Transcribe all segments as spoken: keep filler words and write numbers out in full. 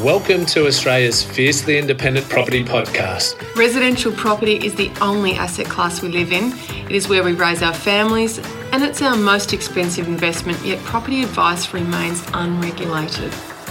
Welcome to Australia's fiercely independent property podcast. Residential property is the only asset class we live in. It is where we raise our families and it's our most expensive investment, yet property advice remains unregulated.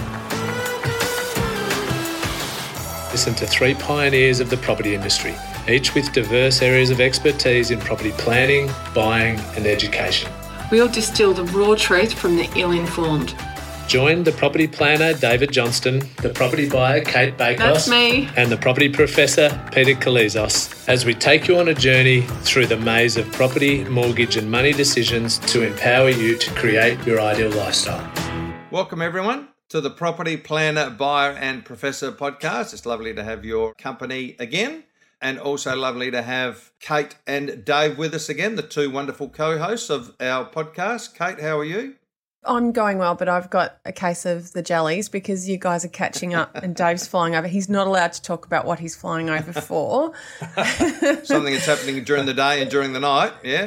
Listen to three pioneers of the property industry, each with diverse areas of expertise in property planning, buying and education. We'll distill the raw truth from the ill-informed. Join the property planner, David Johnston, the property buyer, Kate Bakos, That's me, and the property professor, Peter Kalizos, as we take you on a journey through the maze of property, mortgage and money decisions to empower you to create your ideal lifestyle. Welcome everyone to the Property Planner, Buyer and Professor podcast. It's lovely to have your company again, and also lovely to have Kate and Dave with us again, the two wonderful co-hosts of our podcast. Kate, how are you? I'm going well, but I've got a case of the jellies because you guys are catching up and Dave's flying over. He's not allowed to talk about what he's flying over for. Something that's happening during the day and during the night, yeah?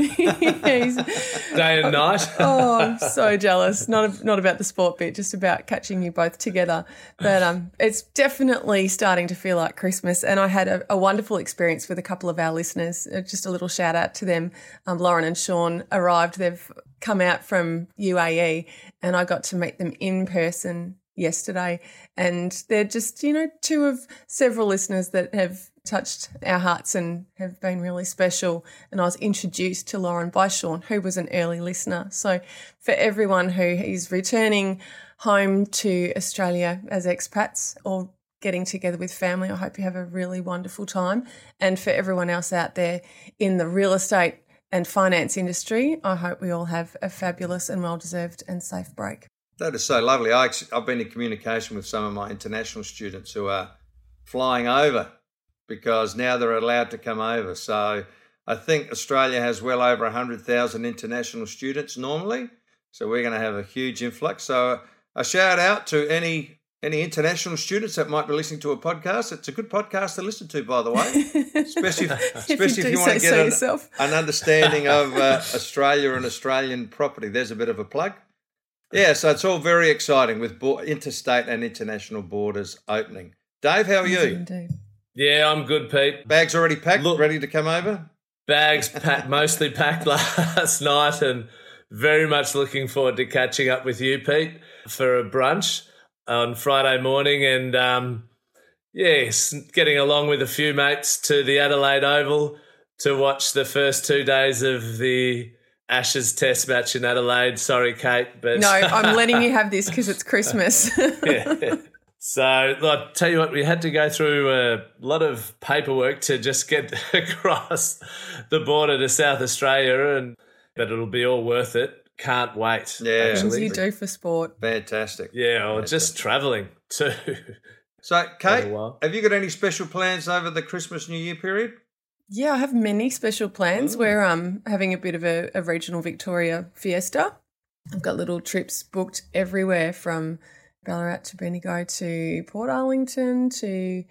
Day and night. Oh, I'm so jealous. Not not about the sport bit, just about catching you both together. But um, it's definitely starting to feel like Christmas, and I had a, a wonderful experience with a couple of our listeners. Just a little shout out to them. Um, Lauren and Sean arrived. They've come out from U A E and I got to meet them in person yesterday, and they're just, you know, two of several listeners that have touched our hearts and have been really special. And I was introduced to Lauren by Sean, who was an early listener. So for everyone who is returning home to Australia as expats or getting together with family, I hope you have a really wonderful time. And for everyone else out there in the real estate and finance industry, I hope we all have a fabulous and well-deserved and safe break. That is so lovely. I, I've been in communication with some of my international students who are flying over because now they're allowed to come over. So I think Australia has well over one hundred thousand international students normally. So we're going to have a huge influx. So a shout out to any Any international students that might be listening to a podcast. It's a good podcast to listen to, by the way, especially if, especially if you, if you want to get an, an understanding of uh, Australia and Australian property. There's a bit of a plug. Yeah, so it's all very exciting with bo- interstate and international borders opening. Dave, how are you? Indeed. Yeah, I'm good, Pete. Bags already packed, Look, ready to come over? Bags packed, mostly packed last night, and very much looking forward to catching up with you, Pete, for a brunch on Friday morning, and um, yes, getting along with a few mates to the Adelaide Oval to watch the first two days of the Ashes Test match in Adelaide. Sorry, Kate, but no, I'm letting you have this because it's Christmas. Yeah. So I'll tell you what, we had to go through a lot of paperwork to just get across the border to South Australia, and but it'll be all worth it. Can't wait. Yeah, things you do for sport. Fantastic. Yeah, or Fantastic. just travelling too. So, Kate, have you got any special plans over the Christmas New Year period? Yeah, I have many special plans. Oh. We're um having a bit of a, a regional Victoria fiesta. I've got little trips booked everywhere from Ballarat to Bendigo to Port Arlington to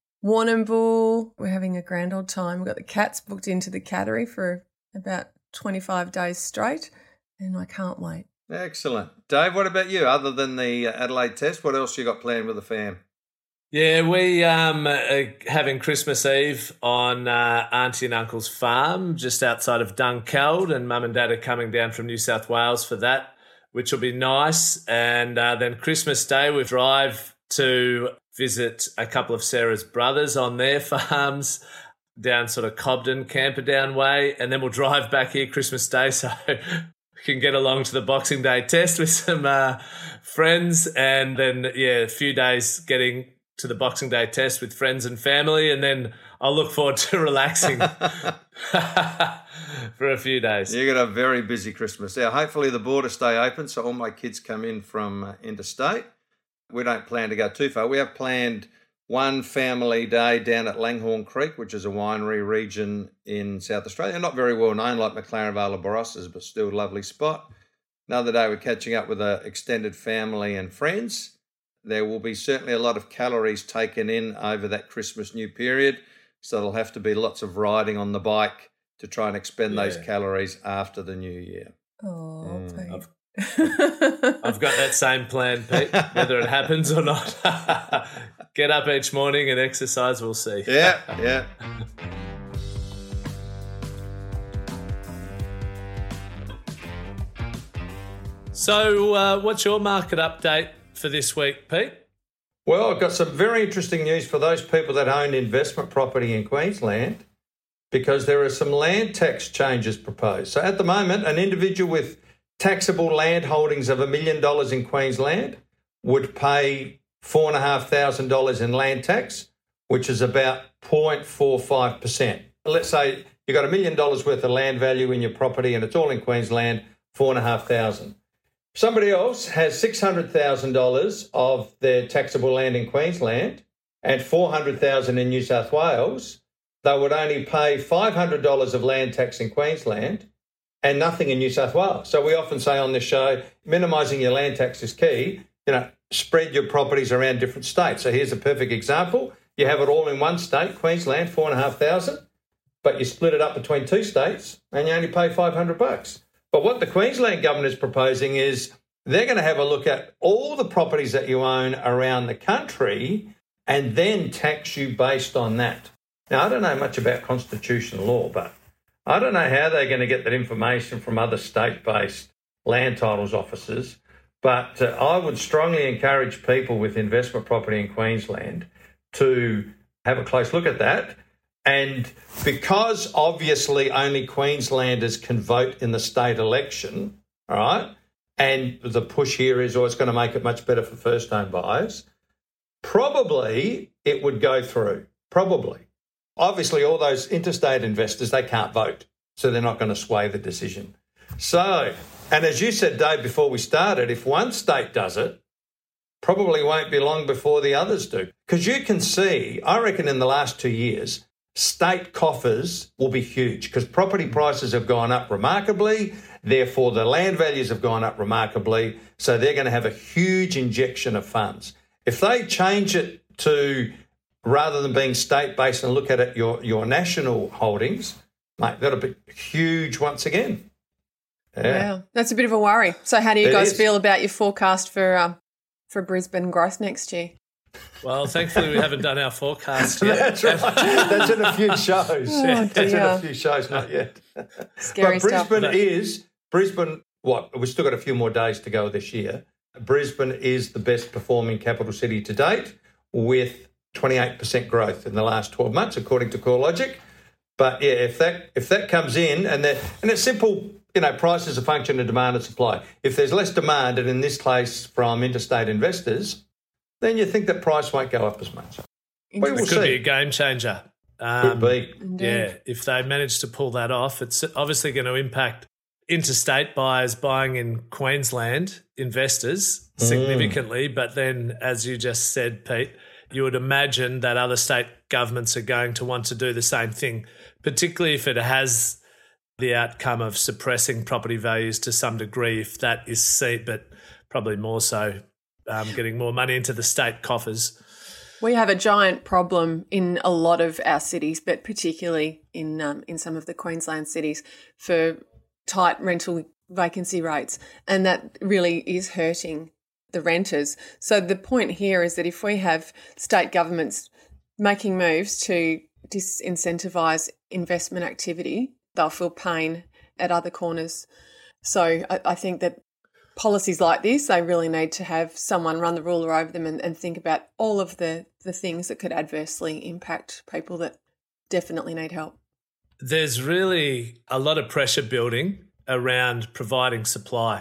Warrnambool. We're having a grand old time. We've got the cats booked into the cattery for about twenty-five days straight. And I can't wait. Excellent. Dave, what about you? Other than the Adelaide Test, what else you got planned with the fam? Yeah, we um are having Christmas Eve on uh, Auntie and Uncle's farm just outside of Dunkeld, and Mum and Dad are coming down from New South Wales for that, which will be nice. And uh, then Christmas Day we drive to visit a couple of Sarah's brothers on their farms down sort of Cobden, Camperdown way, and then we'll drive back here Christmas Day so we can get along to the Boxing Day Test with some uh, friends, and then, yeah, a few days getting to the Boxing Day Test with friends and family, and then I'll look forward to relaxing for a few days. You've got a very busy Christmas. Now, hopefully the borders stay open so all my kids come in from uh, interstate. We don't plan to go too far. We have planned one family day down at Langhorne Creek, which is a winery region in South Australia. Not very well known like McLaren Vale Barossas, but still a lovely spot. Another day we're catching up with an extended family and friends. There will be certainly a lot of calories taken in over that Christmas New period, so there'll have to be lots of riding on the bike to try and expend yeah. those calories after the New Year. Oh, mm. I've, I've got that same plan, Pete, whether it happens or not. Get up each morning and exercise, we'll see. Yeah, yeah. So uh, what's your market update for this week, Pete? Well, I've got some very interesting news for those people that own investment property in Queensland, because there are some land tax changes proposed. So at the moment, an individual with taxable land holdings of a million dollars in Queensland would pay four thousand five hundred dollars in land tax, which is about zero point four five percent. Let's say you've got a million dollars worth of land value in your property and it's all in Queensland, four thousand five hundred dollars. Somebody else has six hundred thousand dollars of their taxable land in Queensland and four hundred thousand dollars in New South Wales. They would only pay five hundred dollars of land tax in Queensland and nothing in New South Wales. So we often say on this show, minimising your land tax is key. You know, spread your properties around different states. So here's a perfect example. You have it all in one state, Queensland, four and a half thousand, but you split it up between two states and you only pay five hundred bucks. But what the Queensland government is proposing is they're going to have a look at all the properties that you own around the country and then tax you based on that. Now, I don't know much about constitutional law, but I don't know how they're going to get that information from other state-based land titles offices. But uh, I would strongly encourage people with investment property in Queensland to have a close look at that. And because obviously only Queenslanders can vote in the state election, all right, and the push here is, oh, it's going to make it much better for first-home buyers, probably it would go through, probably. Obviously, all those interstate investors, they can't vote, so they're not going to sway the decision. So, and as you said, Dave, before we started, if one state does it, probably won't be long before the others do. Because you can see, I reckon in the last two years, state coffers will be huge because property prices have gone up remarkably. Therefore, the land values have gone up remarkably. So they're going to have a huge injection of funds. If they change it to, rather than being state-based and look at it, your, your national holdings, mate, that'll be huge once again. Yeah. Wow, that's a bit of a worry. So how do you it guys is. feel about your forecast for um, for Brisbane growth next year? Well, thankfully we haven't done our forecast yet. That's right. That's in a few shows. Oh, That's in a few shows, not yet. Scary but Brisbane stuff. is, Brisbane, what, we've still got a few more days to go this year. Brisbane is the best performing capital city to date with twenty-eight percent growth in the last twelve months, according to CoreLogic. But yeah, if that if that comes in, and that and it's simple, you know, price is a function of demand and supply. If there's less demand, and in this case from interstate investors, then you think that price won't go up as much. We will it could see. be a game changer. Um, could be. Yeah, if they manage to pull that off, it's obviously going to impact interstate buyers buying in Queensland, investors, significantly. Mm. But then, as you just said, Pete, you would imagine that other state governments are going to want to do the same thing, particularly if it has the outcome of suppressing property values to some degree, if that is seen, but probably more so um, getting more money into the state coffers. We have a giant problem in a lot of our cities, but particularly in um, in some of the Queensland cities for tight rental vacancy rates, and that really is hurting the renters. So the point here is that if we have state governments making moves to disincentivise investment activity, they'll feel pain at other corners. So I, I think that policies like this, they really need to have someone run the ruler over them and, and think about all of the, the things that could adversely impact people that definitely need help. There's really a lot of pressure building around providing supply.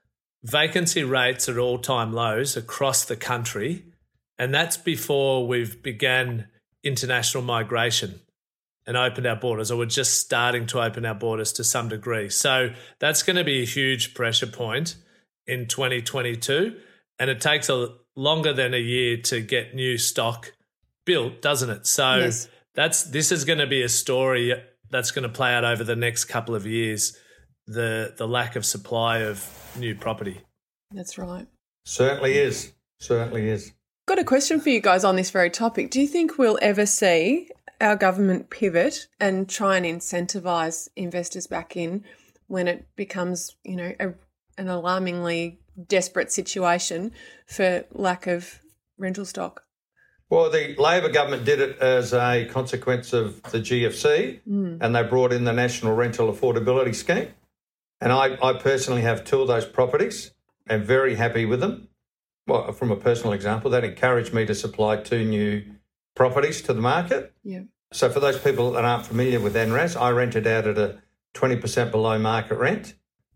Vacancy rates are all-time lows across the country, and that's before we've began international migration and opened our borders, or we're just starting to open our borders to some degree. So that's going to be a huge pressure point in twenty twenty-two, and it takes a longer than a year to get new stock built, doesn't it? So yes. that's this is going to be a story that's going to play out over the next couple of years, the the lack of supply of new property. That's right. Certainly is. Certainly is. Got a question for you guys on this very topic. Do you think we'll ever see our government pivot and try and incentivise investors back in when it becomes, you know, a, an alarmingly desperate situation for lack of rental stock? Well, the Labor government did it as a consequence of the G F C, mm. and they brought in the National Rental Affordability Scheme. And I, I personally have two of those properties and very happy with them. Well, from a personal example, that encouraged me to supply two new properties to the market. Yeah. So for those people that aren't familiar with N R A S, I rent it out at a twenty percent below market rent,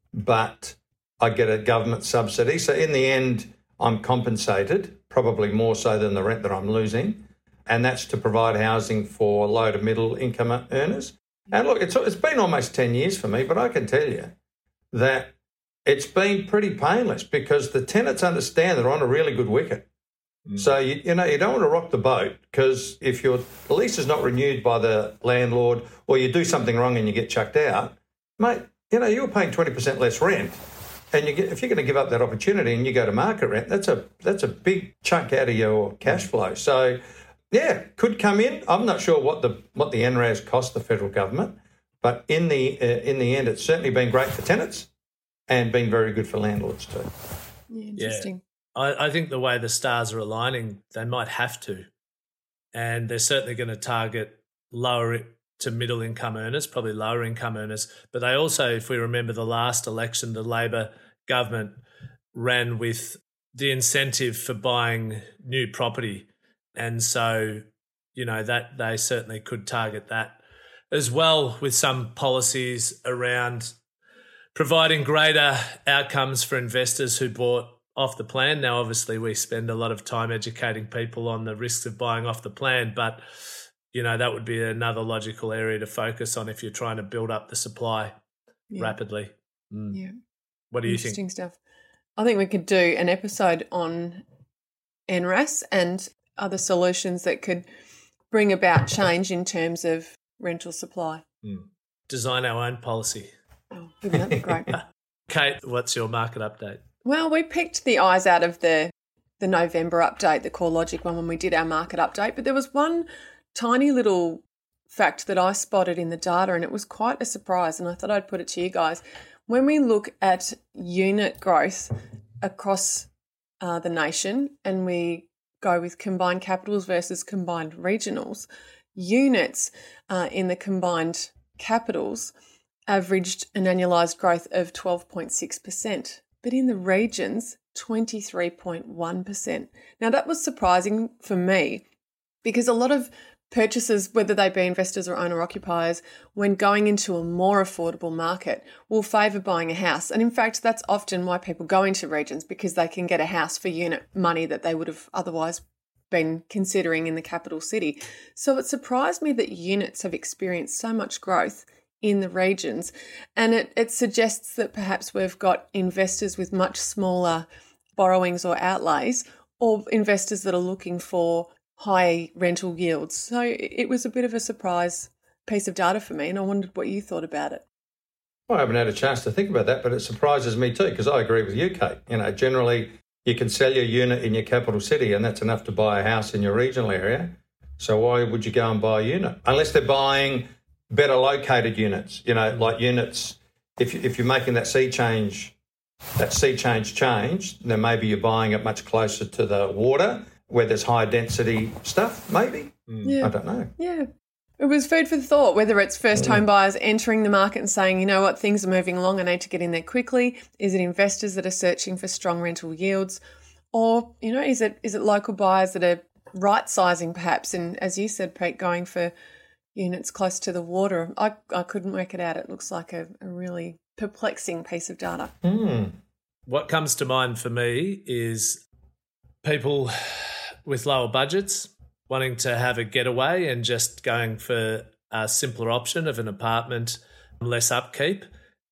but I get a government subsidy. So in the end, I'm compensated, probably more so than the rent that I'm losing, and that's to provide housing for low to middle income earners. And look, it's it's been almost ten years for me, but I can tell you that it's been pretty painless because the tenants understand they're on a really good wicket. Mm. So, you, you know, you don't want to rock the boat because if your lease is not renewed by the landlord or you do something wrong and you get chucked out, mate, you know, you're paying twenty percent less rent. And you get, if you're going to give up that opportunity and you go to market rent, that's a that's a big chunk out of your cash flow. So, yeah, could come in. I'm not sure what the what the N R A S cost the federal government, but in the uh, in the end, it's certainly been great for tenants and been very good for landlords too. Yeah, interesting. Yeah. I, I think the way the stars are aligning, they might have to, and they're certainly going to target lower to middle income earners, probably lower income earners. But they also, if we remember the last election, the Labor government ran with the incentive for buying new property. And so, you know, that they certainly could target that as well with some policies around providing greater outcomes for investors who bought off the plan. Now, obviously, we spend a lot of time educating people on the risks of buying off the plan, but you know, that would be another logical area to focus on if you're trying to build up the supply yeah. rapidly. Mm. Yeah. What do you Interesting think? Interesting stuff. I think we could do an episode on N R A S and other solutions that could bring about change in terms of rental supply. Mm. Design our own policy. Oh, wouldn't that be great? Kate, what's your market update? Well, we picked the eyes out of the, the November update, the CoreLogic one, when we did our market update, but there was one tiny little fact that I spotted in the data, and it was quite a surprise, and I thought I'd put it to you guys. When we look at unit growth across uh, the nation and we go with combined capitals versus combined regionals, units uh, in the combined capitals averaged an annualised growth of twelve point six percent, but in the regions, twenty-three point one percent. Now, that was surprising for me because a lot of purchasers, whether they be investors or owner-occupiers, when going into a more affordable market, will favour buying a house. And in fact, that's often why people go into regions, because they can get a house for unit money that they would have otherwise been considering in the capital city. So it surprised me that units have experienced so much growth in the regions. And it, it suggests that perhaps we've got investors with much smaller borrowings or outlays, or investors that are looking for high rental yields. So it was a bit of a surprise piece of data for me, and I wondered what you thought about it. Well, I haven't had a chance to think about that, but it surprises me too, because I agree with you, Kate. You know, generally you can sell your unit in your capital city and that's enough to buy a house in your regional area. So why would you go and buy a unit? Unless they're buying better located units, you know, like units, if, you, if you're making that sea change, that sea change change, then maybe you're buying it much closer to the water, where there's high density stuff, maybe. Yeah. I don't know. Yeah. It was food for thought, whether it's first home buyers entering the market and saying, you know what, things are moving along, I need to get in there quickly. Is it investors that are searching for strong rental yields? Or, you know, is it is it local buyers that are right sizing perhaps? And as you said, Pete, going for units close to the water. I, I couldn't work it out. It looks like a, a really perplexing piece of data. Mm. What comes to mind for me is people with lower budgets wanting to have a getaway and just going for a simpler option of an apartment, less upkeep,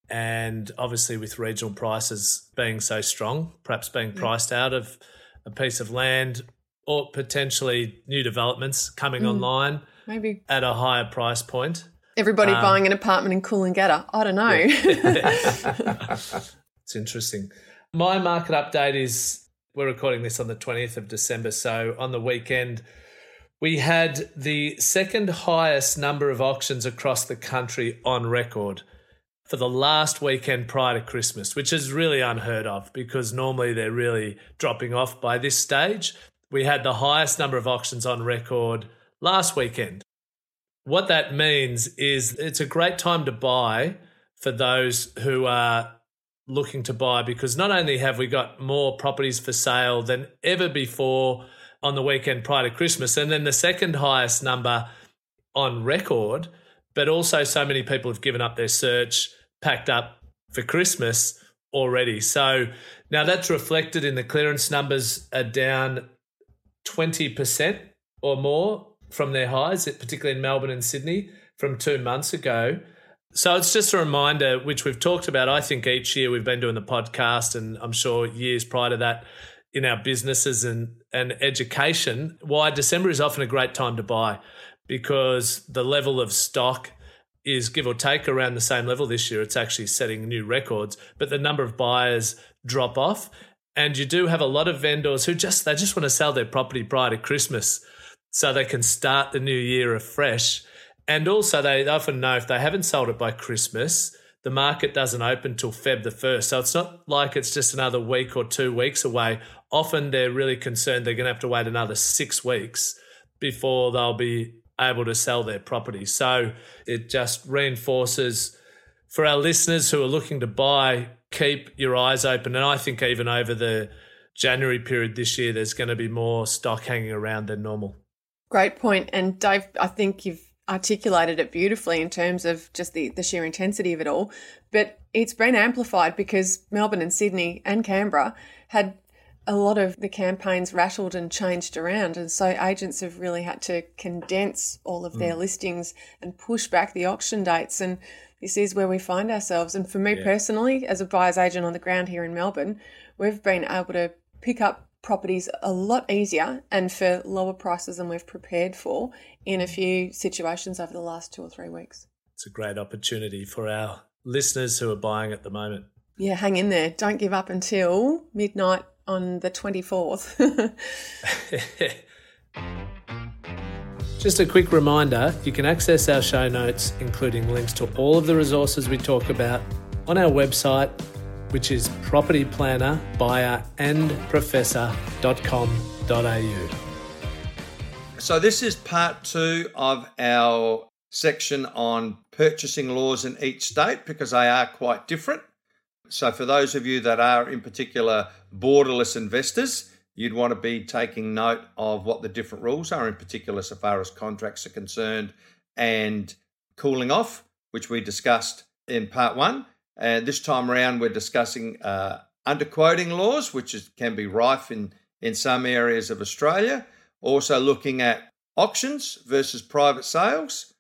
and obviously with regional prices being so strong, perhaps being priced out of a piece of land, or potentially new developments coming mm, online maybe at a higher price point. Everybody um, buying an apartment in Coolangatta. I don't know. Yeah. It's interesting. My market update is, we're recording this on the twentieth of December, so on the weekend we had the second highest number of auctions across the country on record. for the last weekend prior to Christmas, which is really unheard of because normally they're really dropping off by this stage. We had the highest number of auctions on record last weekend. What that means is it's a great time to buy for those who are looking to buy, because not only have we got more properties for sale than ever before on the weekend prior to Christmas, and then the second highest number on record, but also so many people have given up their search, packed up for Christmas already. So now that's reflected in the clearance numbers are down twenty percent or more from their highs, particularly in Melbourne and Sydney, from two months ago. So it's just a reminder, which we've talked about, I think, each year we've been doing the podcast, and I'm sure years prior to that in our businesses and, and education, why December is often a great time to buy, because the level of stock is give or take around the same level this year. It's actually setting new records, but the number of buyers drop off. And you do have a lot of vendors who just, they just want to sell their property prior to Christmas so they can start the new year afresh. And also they often know if they haven't sold it by Christmas, the market doesn't open till February the first. So it's not like it's just another week or two weeks away. Often they're really concerned they're going to have to wait another six weeks before they'll be able to sell their property. So it just reinforces for our listeners who are looking to buy, keep your eyes open. And I think even over the January period this year, there's going to be more stock hanging around than normal. Great point. And Dave, I think you've articulated it beautifully in terms of just the, the sheer intensity of it all. But it's been amplified because Melbourne and Sydney and Canberra had a lot of the campaigns rattled and changed around. And so agents have really had to condense all of their mm. listings and push back the auction dates. And this is where we find ourselves. And for me yeah. personally, as a buyer's agent on the ground here in Melbourne, we've been able to pick up properties a lot easier and for lower prices than we've prepared for in a few situations over the last two or three weeks. It's a great opportunity for our listeners who are buying at the moment. Yeah, hang in there. Don't give up until midnight on the twenty-fourth. Just a quick reminder, you can access our show notes, including links to all of the resources we talk about, on our website, which is property planner buyer and professor dot com dot a u. So this is part two of our section on purchasing laws in each state, because they are quite different. So for those of you that are in particular borderless investors, you'd want to be taking note of what the different rules are, in particular so far as contracts are concerned, and cooling off, which we discussed in part one. And this time around, we're discussing uh, underquoting laws, which is, can be rife in, in some areas of Australia. Also looking at auctions versus private sales,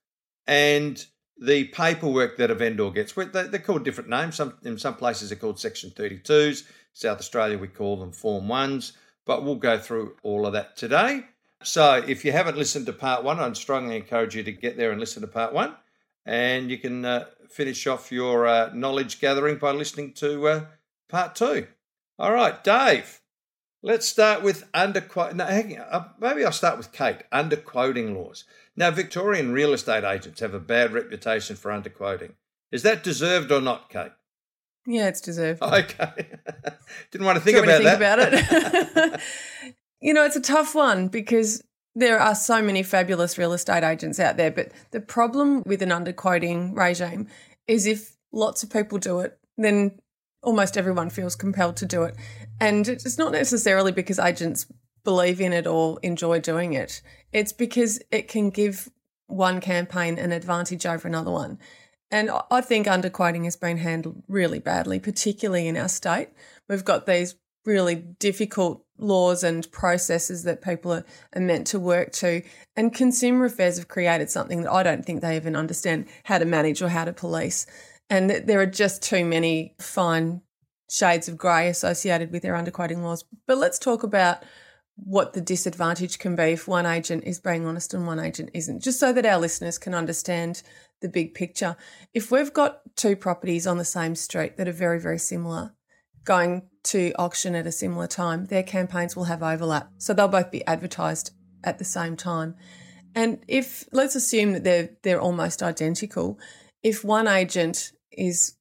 and the paperwork that a vendor gets. They're called different names. Some, in some places they're called Section thirty-twos. South Australia, we call them Form ones. But we'll go through all of that today. So if you haven't listened to part one, I'd strongly encourage you to get there and listen to part one. And you can uh, finish off your uh, knowledge gathering by listening to uh, part two. All right, Dave, let's start with underquoting. No, hang on, uh, maybe I'll start with Kate, underquoting laws. Now, Victorian real estate agents have a bad reputation for underquoting. Is that deserved or not, Kate? Yeah, it's deserved. Okay. Didn't want to think Do you about want that. To think about it? You know, it's a tough one because there are so many fabulous real estate agents out there, but the problem with an underquoting regime is if lots of people do it, then almost everyone feels compelled to do it. And it's not necessarily because agents believe in it or enjoy doing it. It's because it can give one campaign an advantage over another one. And I think underquoting has been handled really badly, particularly in our state. We've got these really difficult laws and processes that people are, are meant to work to. And Consumer Affairs have created something that I don't think they even understand how to manage or how to police. And there are just too many fine shades of grey associated with their underquoting laws. But let's talk about what the disadvantage can be if one agent is being honest and one agent isn't, just so that our listeners can understand the big picture. If we've got two properties on the same street that are very, very similar, going to auction at a similar time, their campaigns will have overlap. So they'll both be advertised at the same time. And if, let's assume that they're they're almost identical, if one agent is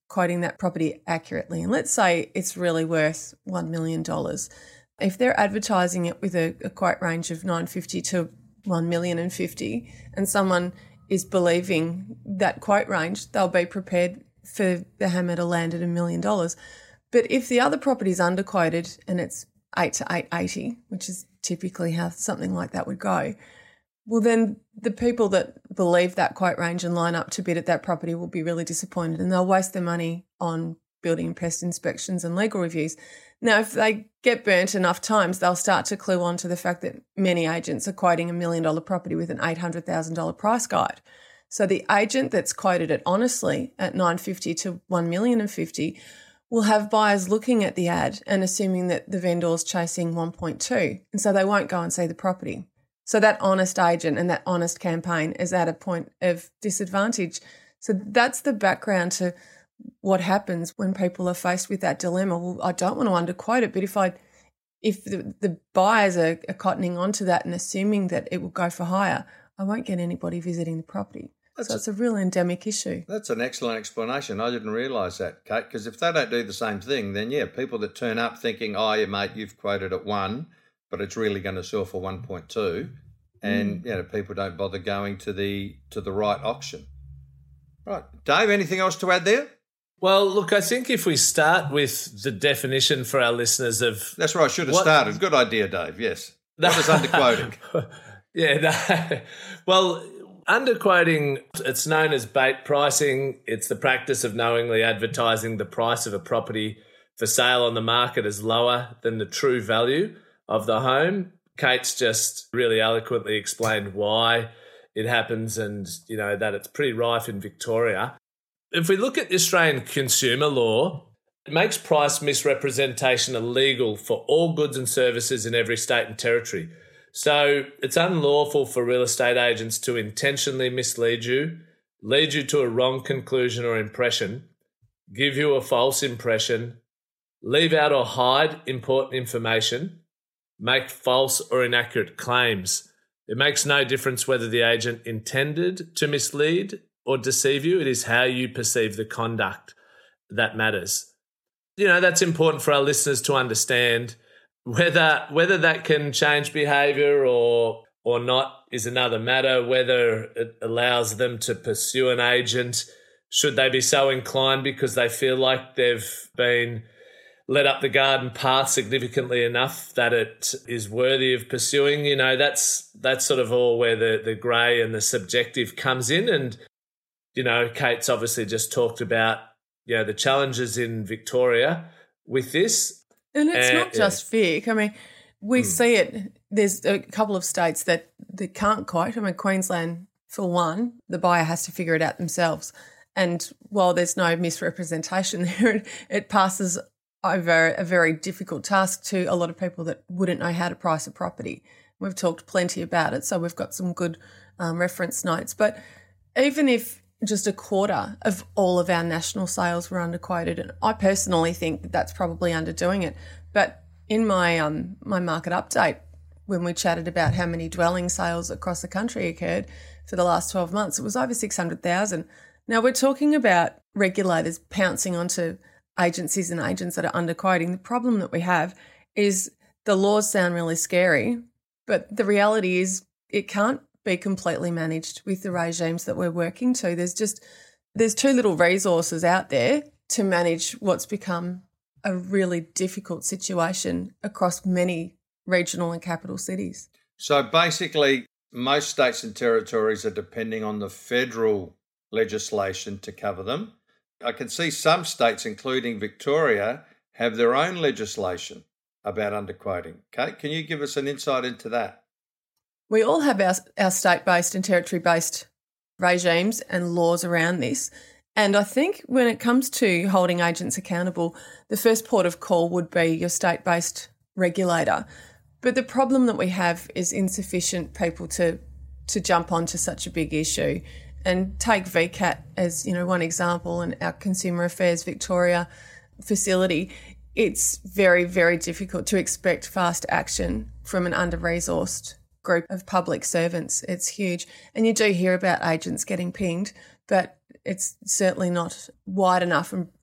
quoting that property accurately. And let's say it's really worth one million dollars. If they're advertising it with a, a quote range of nine hundred fifty to one million fifty, and someone is believing that quote range, they'll be prepared for the hammer to land at a million dollars. But if the other property is underquoted and it's eight to eight eighty, which is typically how something like that would go, well, then the people that believe that quote range and line up to bid at that property will be really disappointed, and they'll waste their money on building and pest inspections and legal reviews. Now, if they get burnt enough times, they'll start to clue on to the fact that many agents are quoting a million dollar property with an eight hundred thousand dollars price guide. So the agent that's quoted it honestly at nine hundred fifty to one million fifty will have buyers looking at the ad and assuming that the vendor's chasing one point two, and so they won't go and see the property. So that honest agent and that honest campaign is at a point of disadvantage. So that's the background to what happens when people are faced with that dilemma. Well, I don't want to underquote it, but if I, if the, the buyers are, are cottoning onto that and assuming that it will go for higher, I won't get anybody visiting the property. That's so it's a real endemic issue. That's an excellent explanation. I didn't realise that, Kate, because if they don't do the same thing, then, yeah, people that turn up thinking, oh, yeah, mate, you've quoted at one, but it's really going to sell for one point two, and, mm. you know, people don't bother going to the to the right auction. Right. Dave, anything else to add there? Well, look, I think if we start with the definition for our listeners of... That's where I should have what, started. Good idea, Dave, yes. That was underquoting. yeah, no. Well... Underquoting, it's known as bait pricing. It's the practice of knowingly advertising the price of a property for sale on the market as lower than the true value of the home. Kate's just really eloquently explained why it happens, and, you know, that it's pretty rife in Victoria. If we look at the Australian consumer law, it makes price misrepresentation illegal for all goods and services in every state and territory. So it's unlawful for real estate agents to intentionally mislead you, lead you to a wrong conclusion or impression, give you a false impression, leave out or hide important information, make false or inaccurate claims. It makes no difference whether the agent intended to mislead or deceive you. It is how you perceive the conduct that matters. You know, that's important for our listeners to understand. Whether whether that can change behaviour or or not is another matter. Whether it allows them to pursue an agent, should they be so inclined because they feel like they've been led up the garden path significantly enough that it is worthy of pursuing. You know, that's that's sort of all where the, the grey and the subjective comes in. And, you know, Kate's obviously just talked about, you know, the challenges in Victoria with this. And it's uh, not just yeah. Vic. I mean, we mm. see it. There's a couple of states that, that can't quote. I mean, Queensland, for one, the buyer has to figure it out themselves. And while there's no misrepresentation there, it, it passes over a very difficult task to a lot of people that wouldn't know how to price a property. We've talked plenty about it, so we've got some good um, reference notes. But even if just a quarter of all of our national sales were underquoted, and I personally think that that's probably underdoing it. But in my um my market update, when we chatted about how many dwelling sales across the country occurred for the last twelve months, it was over six hundred thousand. Now, we're talking about regulators pouncing onto agencies and agents that are underquoting. The problem that we have is the laws sound really scary, but the reality is it can't be completely managed with the regimes that we're working to. There's just, there's too little resources out there to manage what's become a really difficult situation across many regional and capital cities. So basically, most states and territories are depending on the federal legislation to cover them. I can see some states, including Victoria, have their own legislation about underquoting. Kate, can you give us an insight into that? We all have our, our state-based and territory-based regimes and laws around this. And I think when it comes to holding agents accountable, the first port of call would be your state-based regulator. But the problem that we have is insufficient people to to jump onto such a big issue. And take V CAT as, you know, one example, and our Consumer Affairs Victoria facility. It's very, very difficult to expect fast action from an under-resourced group of public servants. It's huge. And you do hear about agents getting pinged, but it's certainly not wide enough and,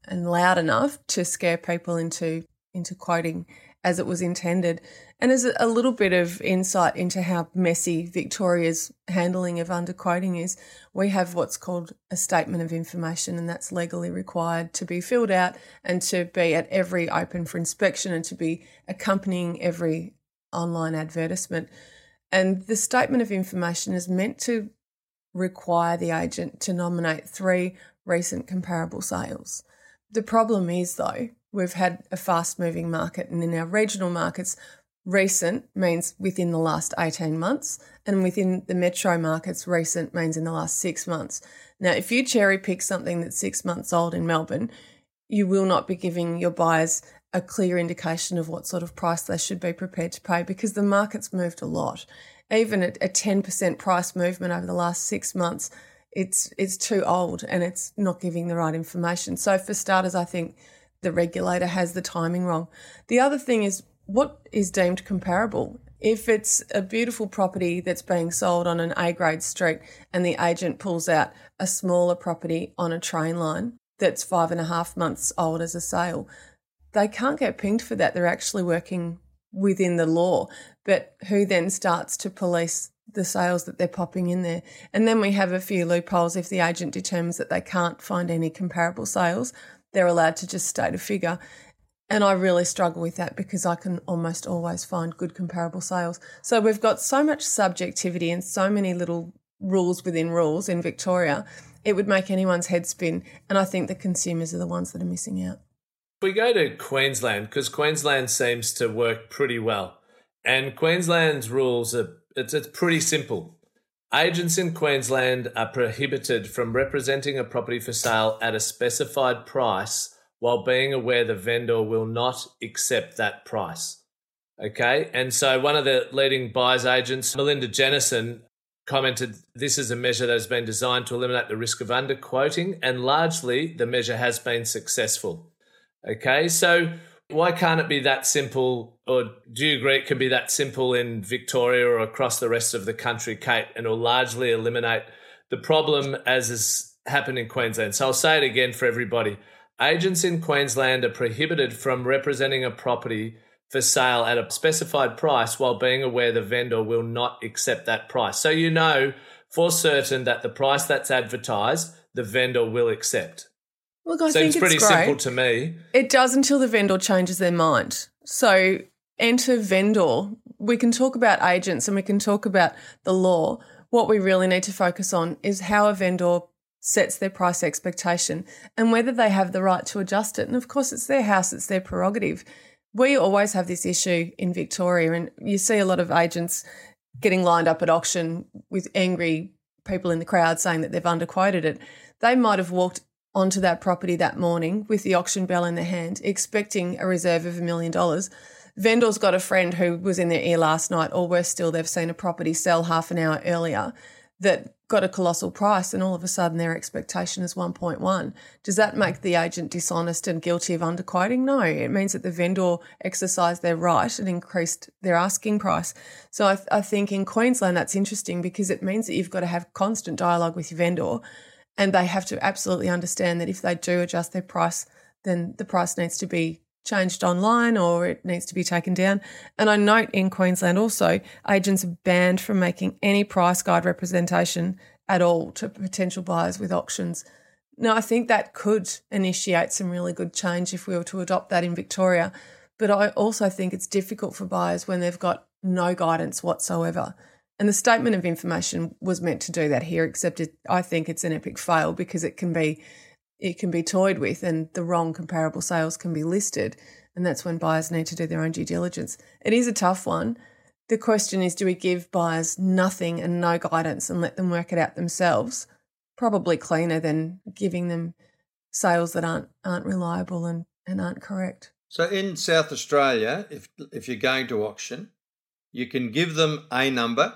and loud enough to scare people into into quoting as it was intended. And as a little bit of insight into how messy Victoria's handling of underquoting is, we have what's called a statement of information, and that's legally required to be filled out and to be at every open for inspection and to be accompanying every online advertisement. And the statement of information is meant to require the agent to nominate three recent comparable sales. The problem is, though, we've had a fast-moving market, and in our regional markets, recent means within the last eighteen months, and within the metro markets, recent means in the last six months. Now, if you cherry pick something that's six months old in Melbourne, you will not be giving your buyers a clear indication of what sort of price they should be prepared to pay, because the market's moved a lot. Even a, a ten percent price movement over the last six months, it's it's too old and it's not giving the right information. So for starters, I think the regulator has the timing wrong. The other thing is, what is deemed comparable? If it's a beautiful property that's being sold on an A-grade street and the agent pulls out a smaller property on a train line that's five and a half months old as a sale, they can't get pinged for that. They're actually working within the law. But who then starts to police the sales that they're popping in there? And then we have a few loopholes. If the agent determines that they can't find any comparable sales, they're allowed to just state a figure. And I really struggle with that because I can almost always find good comparable sales. So we've got so much subjectivity and so many little rules within rules in Victoria, it would make anyone's head spin. And I think the consumers are the ones that are missing out. We go to Queensland, because Queensland seems to work pretty well. And Queensland's rules are it's, it's pretty simple. Agents in Queensland are prohibited from representing a property for sale at a specified price while being aware the vendor will not accept that price. Okay? And so one of the leading buyer's agents, Melinda Jennison, commented, this is a measure that has been designed to eliminate the risk of underquoting, and largely the measure has been successful. Okay, so why can't it be that simple, or do you agree it can be that simple in Victoria or across the rest of the country, Kate, and will largely eliminate the problem as has happened in Queensland? So I'll say it again for everybody. Agents in Queensland are prohibited from representing a property for sale at a specified price while being aware the vendor will not accept that price. So you know for certain that the price that's advertised, the vendor will accept. Look, I Seems think pretty it's great. simple to me. It does until the vendor changes their mind. So enter vendor. We can talk about agents and we can talk about the law. What we really need to focus on is how a vendor sets their price expectation and whether they have the right to adjust it. And of course, it's their house, it's their prerogative. We always have this issue in Victoria, and you see a lot of agents getting lined up at auction with angry people in the crowd saying that they've underquoted it. They might have walked onto that property that morning with the auction bell in their hand, expecting a reserve of a million dollars. Vendor's got a friend who was in their ear last night, or worse still, they've seen a property sell half an hour earlier that got a colossal price, and all of a sudden their expectation is one point one. Does that make the agent dishonest and guilty of underquoting? No, it means that the vendor exercised their right and increased their asking price. So I, th- I think in Queensland that's interesting because it means that you've got to have constant dialogue with your vendor, and they have to absolutely understand that if they do adjust their price, then the price needs to be changed online or it needs to be taken down. And I note in Queensland also, agents are banned from making any price guide representation at all to potential buyers with auctions. Now, I think that could initiate some really good change if we were to adopt that in Victoria. But I also think it's difficult for buyers when they've got no guidance whatsoever. And the statement of information was meant to do that here, except it, I think it's an epic fail because it can be it can be toyed with and the wrong comparable sales can be listed, and that's when buyers need to do their own due diligence. It is a tough one. The question is, do we give buyers nothing and no guidance and let them work it out themselves? Probably cleaner than giving them sales that aren't aren't reliable and, and aren't correct. So in South Australia, if if you're going to auction, you can give them a number,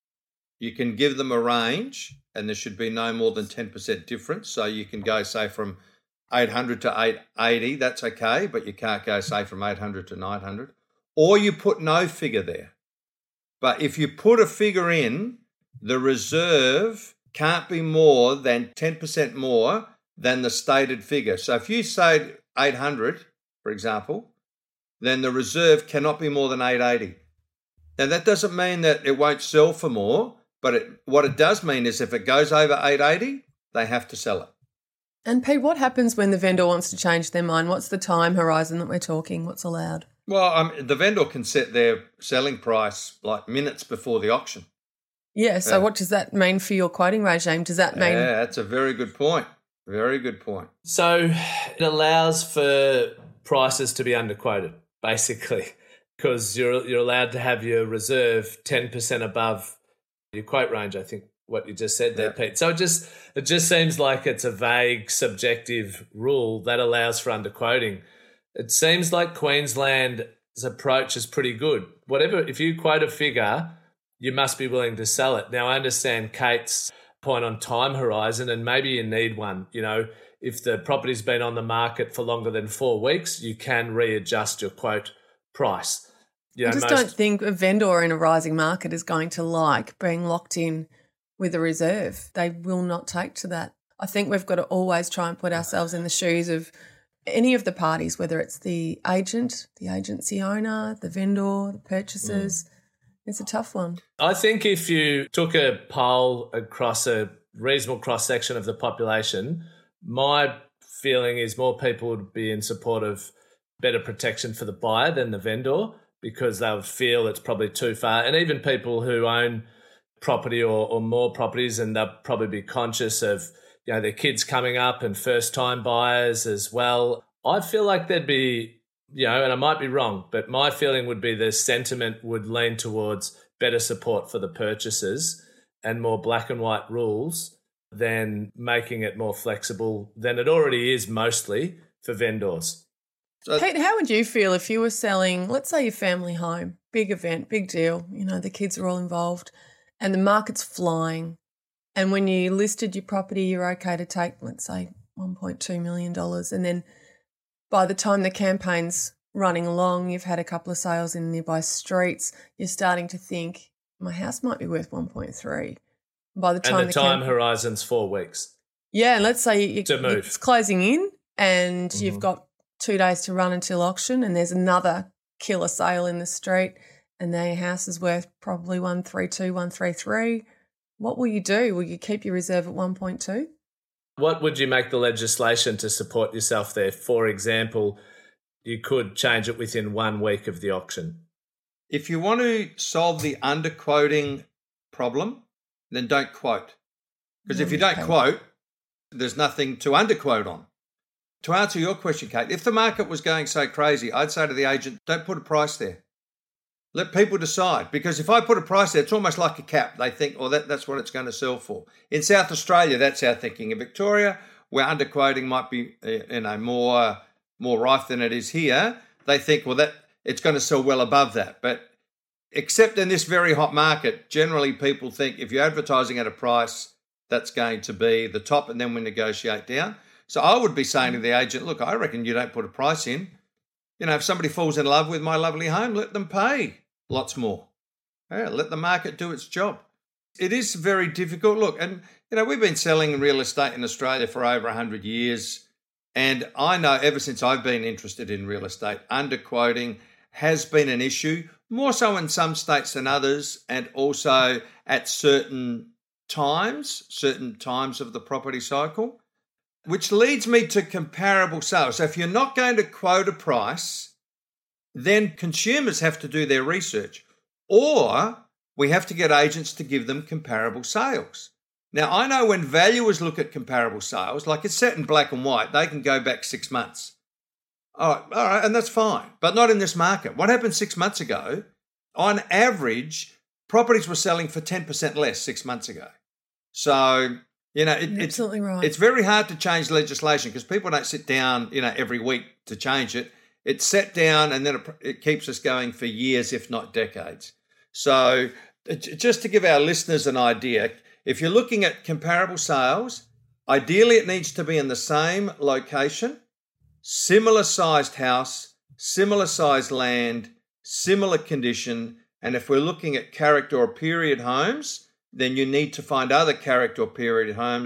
you can give them a range, and there should be no more than ten percent difference. So you can go, say, from eight hundred to eight eighty, that's okay, but you can't go, say, from eight hundred to nine hundred. Or you put no figure there. But if you put a figure in, the reserve can't be more than ten percent more than the stated figure. So if you say eight hundred, for example, then the reserve cannot be more than eight eighty. Now, that doesn't mean that it won't sell for more, but it, what it does mean is if it goes over eight eighty, they have to sell it. And Pete, what happens when the vendor wants to change their mind? What's the time horizon that we're talking? What's allowed? Well, um, the vendor can set their selling price like minutes before the auction. Yeah, so Yeah. what does that mean for your quoting regime? Does that mean... Yeah, that's a very good point. Very good point. So it allows for prices to be underquoted, basically, because you're you're allowed to have your reserve ten percent above your quote range, I think what you just said there, Yeah. Pete. So it just it just seems like it's a vague, subjective rule that allows for underquoting. It seems like Queensland's approach is pretty good. Whatever, if you quote a figure, you must be willing to sell it. Now, I understand Kate's point on time horizon, and maybe you need one. You know, if the property's been on the market for longer than four weeks, you can readjust your quote price. You know, I just most- don't think a vendor in a rising market is going to like being locked in with a reserve. They will not take to that. I think we've got to always try and put ourselves in the shoes of any of the parties, whether it's the agent, the agency owner, the vendor, the purchasers. Mm. It's a tough one. I think if you took a poll across a reasonable cross-section of the population, my feeling is more people would be in support of better protection for the buyer than the vendor, because they would feel it's probably too far. And even people who own property or, or more properties, and they'll probably be conscious of, you know, their kids coming up and first-time buyers as well. I feel like there'd be, you know, and I might be wrong, but my feeling would be the sentiment would lean towards better support for the purchasers and more black and white rules than making it more flexible than it already is mostly for vendors. So, Pete, how would you feel if you were selling, let's say, your family home, big event, big deal, you know, the kids are all involved and the market's flying, and when you listed your property, you're okay to take, let's say, one point two million dollars, and then by the time the campaign's running along, you've had a couple of sales in nearby streets, you're starting to think, my house might be worth one point three. By the time and the, the time camp- horizon's four weeks. Yeah, and let's say you, to move. It's closing in and Mm-hmm. you've got two days to run until auction, and there's another killer sale in the street, and their house is worth probably one thirty-two, one thirty-three. What will you do? Will you keep your reserve at one point two? What would you make the legislation to support yourself there? For example, you could change it within one week of the auction. If you want to solve the underquoting problem, then don't quote. Because if you don't Okay. quote, there's nothing to underquote on. To answer your question, Kate, if the market was going so crazy, I'd say to the agent, don't put a price there. Let people decide. Because if I put a price there, it's almost like a cap. They think, oh, that, that's what it's going to sell for. In South Australia, that's our thinking. In Victoria, where underquoting might be, you know, more more rife than it is here, they think, well, that it's going to sell well above that. But except in this very hot market, generally people think if you're advertising at a price, that's going to be the top, and then we negotiate down. So I would be saying to the agent, look, I reckon you don't put a price in. You know, if somebody falls in love with my lovely home, let them pay lots more. Yeah, let the market do its job. It is very difficult. Look, and, you know, we've been selling real estate in Australia for over one hundred years. And I know ever since I've been interested in real estate, underquoting has been an issue, more so in some states than others, and also at certain times, certain times of the property cycle, which leads me to comparable sales. So if you're not going to quote a price, then consumers have to do their research, or we have to get agents to give them comparable sales. Now, I know when valuers look at comparable sales, like it's set in black and white, they can go back six months. All right, all right, and that's fine, but not in this market. What happened six months ago, on average, properties were selling for ten percent less six months ago. So, you know, it, it's, Absolutely right. it's very hard to change legislation because people don't sit down, you know, every week to change it. It's set down and then it, it keeps us going for years, if not decades. So just to give our listeners an idea, if you're looking at comparable sales, ideally it needs to be in the same location, similar sized house, similar sized land, similar condition. And if we're looking at character or period homes, then you need to find other character or period homes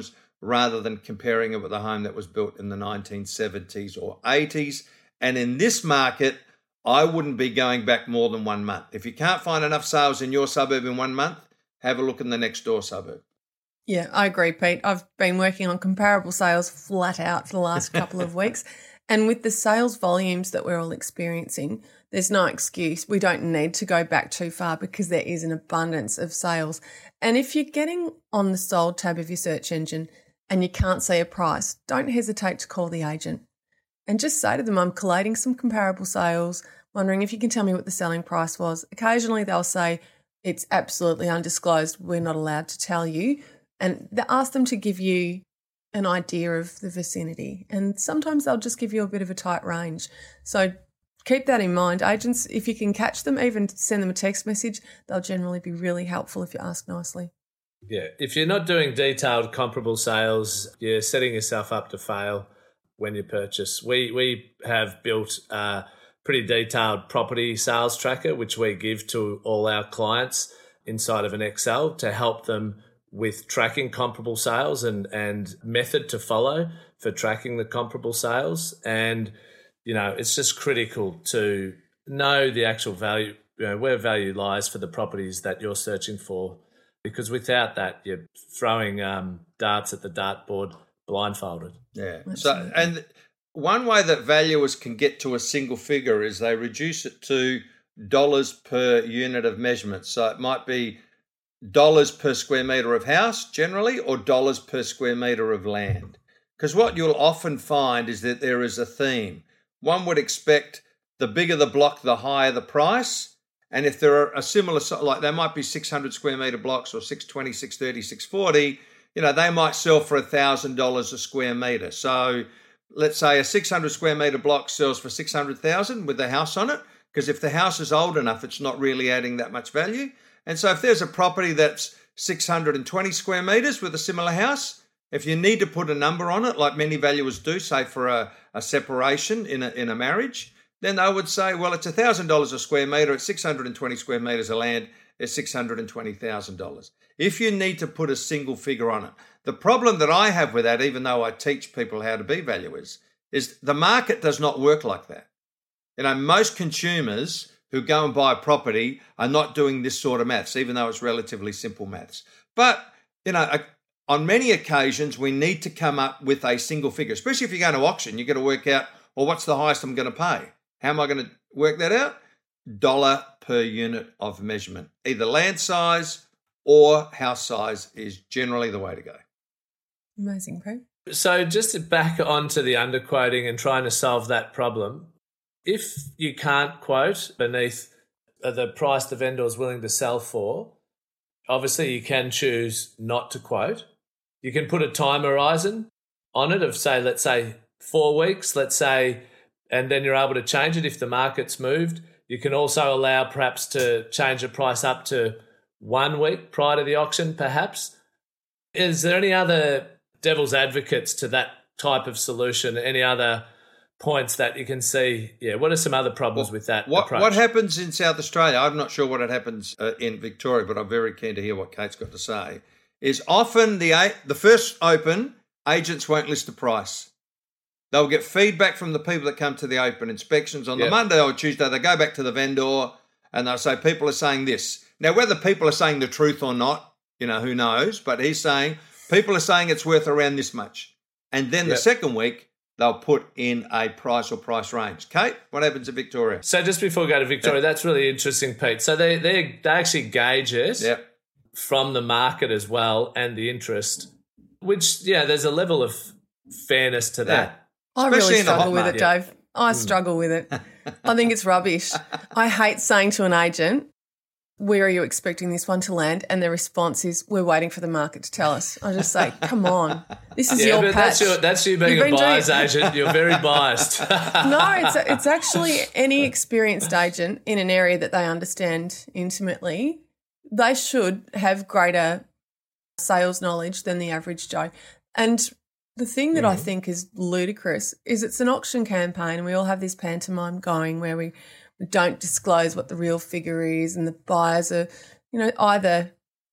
rather than comparing it with a home that was built in the nineteen seventies or eighties. And in this market, I wouldn't be going back more than one month. If you can't find enough sales in your suburb in one month, have a look in the next door suburb. Yeah, I agree, Pete. I've been working on comparable sales flat out for the last couple of weeks. And with the sales volumes that we're all experiencing, there's no excuse. We don't need to go back too far because there is an abundance of sales. And if you're getting on the sold tab of your search engine and you can't see a price, don't hesitate to call the agent and just say to them, I'm collating some comparable sales, wondering if you can tell me what the selling price was. Occasionally they'll say it's absolutely undisclosed, we're not allowed to tell you. And they ask them to give you an idea of the vicinity. And sometimes they'll just give you a bit of a tight range. So keep that in mind. Agents, if you can catch them, even send them a text message, they'll generally be really helpful if you ask nicely. Yeah, if you're not doing detailed comparable sales, you're setting yourself up to fail when you purchase. We we have built a pretty detailed property sales tracker, which we give to all our clients inside of an Excel to help them with tracking comparable sales and, and method to follow for tracking the comparable sales. And, you know, it's just critical to know the actual value, you know, where value lies for the properties that you're searching for, because without that, you're throwing um, darts at the dartboard blindfolded. Yeah. So, and one way that valuers can get to a single figure is they reduce it to dollars per unit of measurement. So it might be dollars per square metre of house generally, or dollars per square metre of land. Because what you'll often find is that there is a theme. One would expect the bigger the block, the higher the price. And if there are a similar, like there might be six hundred square metre blocks or six twenty, six thirty, six forty, you know, they might sell for one thousand dollars a square metre. So let's say a six hundred square metre block sells for six hundred thousand dollars with the house on it, because if the house is old enough, it's not really adding that much value. And so if there's a property that's six hundred twenty square metres with a similar house, if you need to put a number on it, like many valuers do, say for a, a separation in a, in a marriage, then they would say, well, it's one thousand dollars a square metre at six hundred twenty square metres of land, it's six hundred twenty thousand dollars. If you need to put a single figure on it. The problem that I have with that, even though I teach people how to be valuers, is the market does not work like that. You know, most consumers who go and buy a property are not doing this sort of maths, even though it's relatively simple maths. But, you know, on many occasions, we need to come up with a single figure, especially if you're going to auction. You've got to work out, well, what's the highest I'm going to pay? How am I going to work that out? Dollar per unit of measurement. Either land size or house size is generally the way to go. Amazing, Craig. So just to back onto the underquoting and trying to solve that problem, if you can't quote beneath the price the vendor is willing to sell for, obviously you can choose not to quote. You can put a time horizon on it of, say, let's say four weeks, let's say, and then you're able to change it if the market's moved. You can also allow perhaps to change the price up to one week prior to the auction, perhaps. Is there any other devil's advocates to that type of solution? Any other points that you can see? Yeah, what are some other problems well, with that what, approach? What happens in South Australia, I'm not sure what it happens uh, in Victoria, but I'm very keen to hear what Kate's got to say, is often the the first open, agents won't list the price. They'll get feedback from the people that come to the open inspections on yep. the Monday or Tuesday. They go back to the vendor and they'll say, people are saying this. Now, whether people are saying the truth or not, you know, who knows? But he's saying, people are saying it's worth around this much. And then yep. the second week, they'll put in a price or price range. Kate, what happens in Victoria? So just before we go to Victoria, yep. that's really interesting, Pete. So they, they, they actually gauge it yep. from the market as well and the interest, which, yeah, there's a level of fairness to that. Yeah. I Especially really in the struggle hot with market. it, Dave. I mm. struggle with it. I think it's rubbish. I hate saying to an agent, where are you expecting this one to land? And the response is, we're waiting for the market to tell us. I just say, come on, this is yeah, your but patch. That's, your, that's you being You've a buyer's doing... agent. You're very biased. No, it's, it's actually any experienced agent in an area that they understand intimately. They should have greater sales knowledge than the average Joe. And the thing that mm-hmm. I think is ludicrous is it's an auction campaign and we all have this pantomime going where we don't disclose what the real figure is and the buyers are, you know, either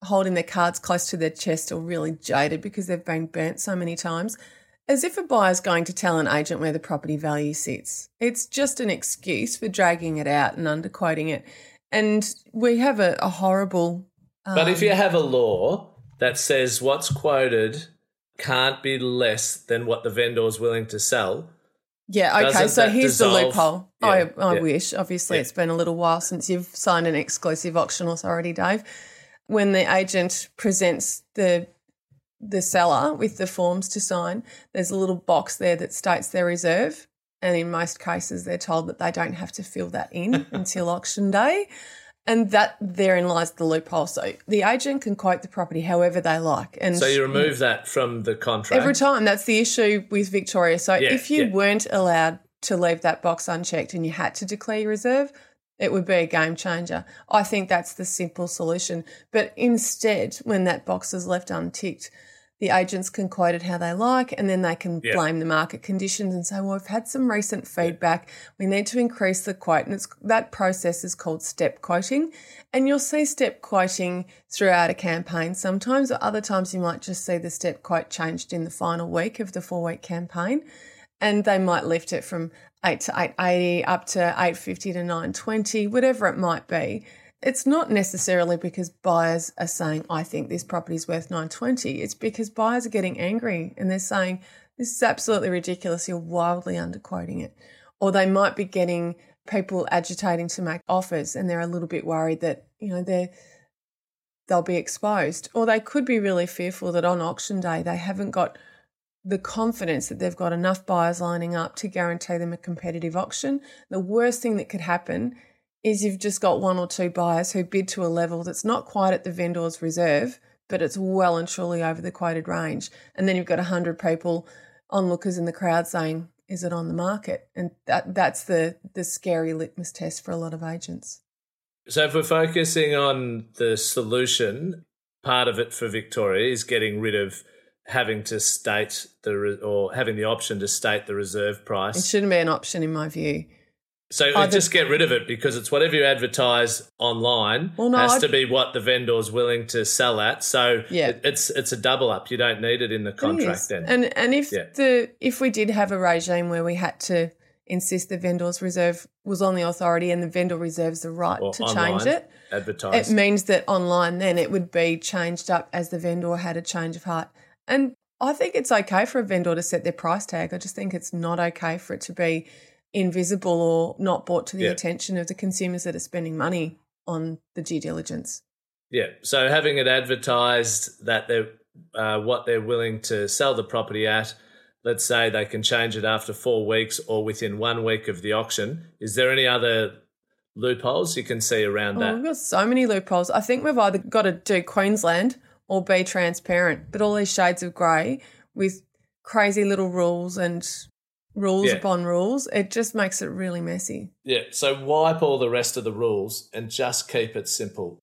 holding their cards close to their chest or really jaded because they've been burnt so many times, as if a buyer's going to tell an agent where the property value sits. It's just an excuse for dragging it out and underquoting it. And we have a, a horrible... Um, but if you have a law that says what's quoted can't be less than what the vendor is willing to sell... Yeah, okay, so here's dissolve? the loophole. Yeah, I, I yeah. wish. Obviously, Yeah. it's been a little while since you've signed an exclusive auction authority, Dave. When the agent presents the the seller with the forms to sign, there's a little box there that states their reserve, and in most cases they're told that they don't have to fill that in until auction day. And that therein lies the loophole. So the agent can quote the property however they like. And So you remove that from the contract? every time. That's the issue with Victoria. So Yeah, if you yeah. weren't allowed to leave that box unchecked and you had to declare your reserve, it would be a game changer. I think that's the simple solution. But instead, when that box is left unticked, the agents can quote it how they like, and then they can Yeah. blame the market conditions and say, well, we've had some recent feedback. We need to increase the quote. And it's, that process is called step quoting. And you'll see step quoting throughout a campaign sometimes, or other times you might just see the step quote changed in the final week of the four-week campaign. And they might lift it from eight to eight eighty up to eight fifty to nine twenty, whatever it might be. It's not necessarily because buyers are saying, I think this property is worth nine twenty. It's because buyers are getting angry and they're saying, this is absolutely ridiculous. You're wildly underquoting it. Or they might be getting people agitating to make offers and they're a little bit worried that, you know, they're, they'll be exposed. Or they could be really fearful that on auction day they haven't got the confidence that they've got enough buyers lining up to guarantee them a competitive auction. The worst thing that could happen is you've just got one or two buyers who bid to a level that's not quite at the vendor's reserve, but it's well and truly over the quoted range. And then you've got one hundred people, onlookers in the crowd saying, is it on the market? And that that's the, the scary litmus test for a lot of agents. So if we're focusing on the solution, part of it for Victoria is getting rid of having to state the re- or having the option to state the reserve price. It shouldn't be an option in my view. So Oh, just the- get rid of it because it's whatever you advertise online Well, no, has I'd- to be what the vendor's willing to sell at. So Yeah. it, it's it's a double up. You don't need it in the It contract is. then. And and if Yeah. the if we did have a regime where we had to insist the vendor's reserve was on the authority and the vendor reserves the right Or to online, change it, advertised. it means that online then it would be changed up as the vendor had a change of heart. And I think it's okay for a vendor to set their price tag. I just think it's not okay for it to be invisible or not brought to the Yeah. attention of the consumers that are spending money on the due diligence. Yeah. So having it advertised that they're uh, what they're willing to sell the property at, let's say they can change it after four weeks or within one week of the auction. Is there any other loopholes you can see around Oh, that? we've got so many loopholes. I think we've either got to do Queensland or be transparent, but all these shades of grey with crazy little rules and rules Yeah. upon rules, it just makes it really messy. Yeah, so wipe all the rest of the rules and just keep it simple.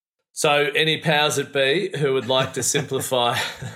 So any powers that be who would like to simplify